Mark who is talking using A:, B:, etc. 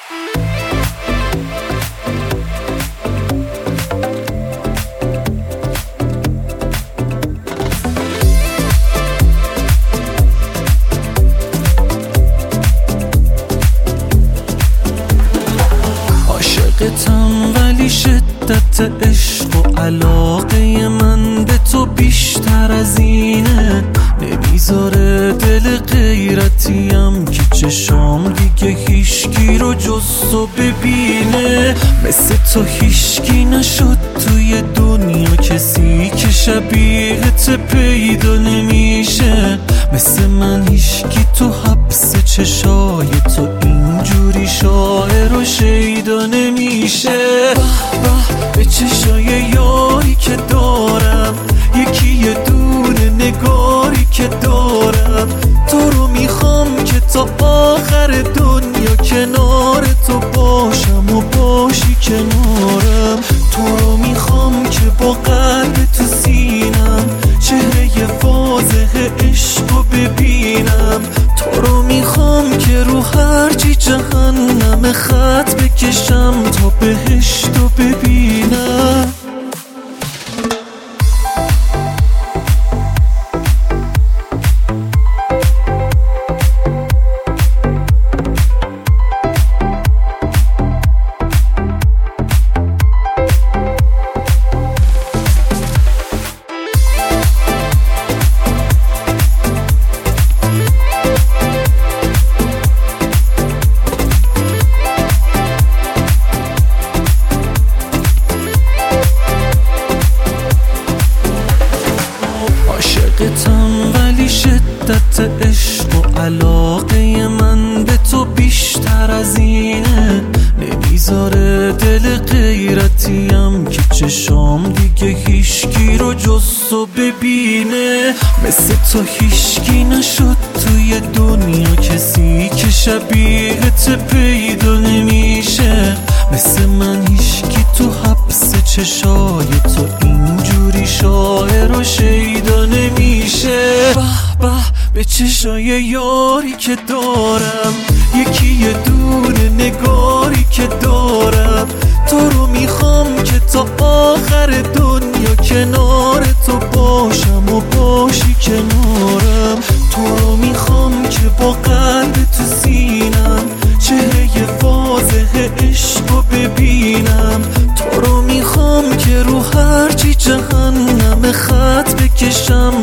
A: عاشقتم ولی شدت عشق و علاقه من به تو بیشتر از اینه، نمیذاره دل غیرتیم که چشام دیگه هیشکی رو جز تو ببینه. مثل تو هیشکی نشد توی دنیا، کسی که شبیهت پیدا نمیشه. مثل من هیشکی تو حبس چشای تو اینجوری شاعر و شیدا نمیشه. به چشای یاری که دارم، یکی یه دونه نگاری که دارم، تو رو میخوام که تا آخر دنیا کنار تو باشم و باشی کنارم. تو رو میخوام که با قلب تو سینم چهره واضح عشق رو ببینم. تو رو میخوام که رو هرچی جهنم خط بکشم تا بهشت رو ببینم. عاشقتم ولی شدت عشق و علاقه من به تو بیشتر از اینه، نمیذاره دل غیرتیم که چشام دیگه هیشکی رو جز تو ببینه. مثل تو هیشکی نشد توی دنیا، کسی که شبیهت پیدا نمیشه. مثل من هیشکی تو حبس چشای تو اینجوری شاعر و شیدا نمیشه. به چشای یاری که دارم، یکی یه دونه نگاری که دارم، تو رو میخوام که تا آخر دنیا کنار تو باشم و باشی کنارم. تو رو میخوام که با قلب تو سینم چهره واضح عشق رو ببینم. تو رو میخوام که رو هرچی جهنم خط بکشم